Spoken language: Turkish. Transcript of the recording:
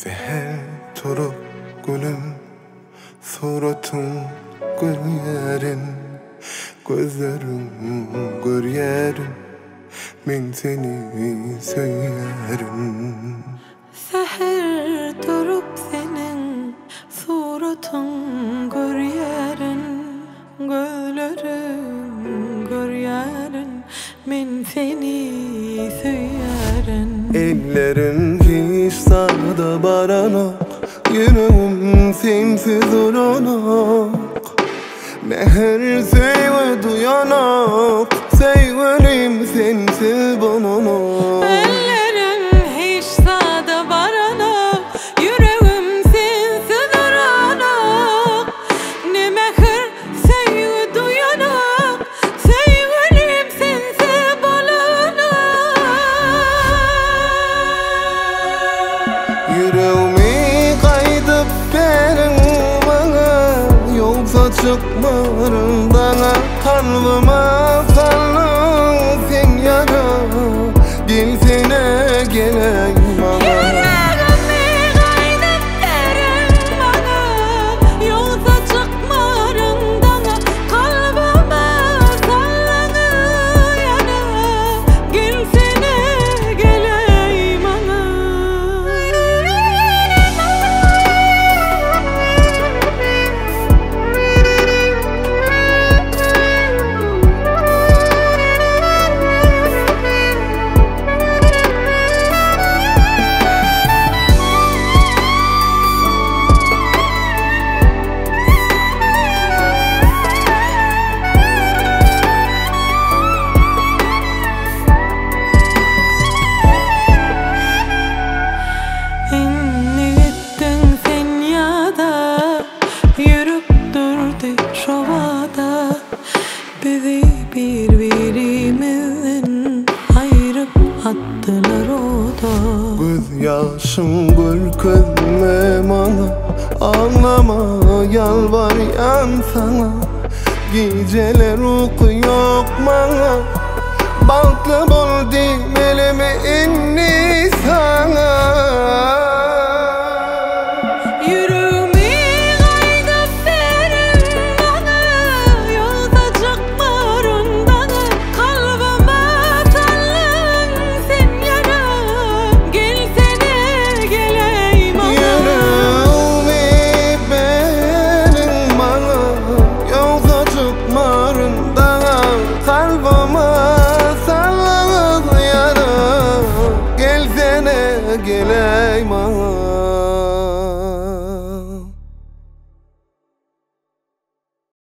Seher turup gülüm, suratın görýärin, gözlerim görýärin, men seni söýärim. Seher durup senin suratın görýärin, gözlerim görýärin, men seni söýärin. Ellerim hiç sağda baranak, yüreğim sensiz uranak. Meher söyle duyanak, sevgilim sensiz bulanak. Ellerim hiç sağda baranak, yüreğim sensiz uranak. Ne meher sevgi duyanak, sevgilim sensiz bulanak. Yüreğimi kaydıp verin bana, yoksa çıkmarım bana. Kalbıma sallın sen yara, gelsene geleyim bana. Yüreğimi kaydıp verin bana, yoksa çıkmarım bana. Kalbıma sallın yana, gelsene geleyim bana. İnni gittin sen yada, yürüp durdu şovada. Bizi birbirimizden ayırıp attılar oda. Göz yaşım görkezme bana, ağlama yalvaryan sana. Geceler uyku yok bana, bahtlı bol demeli mi inni sana.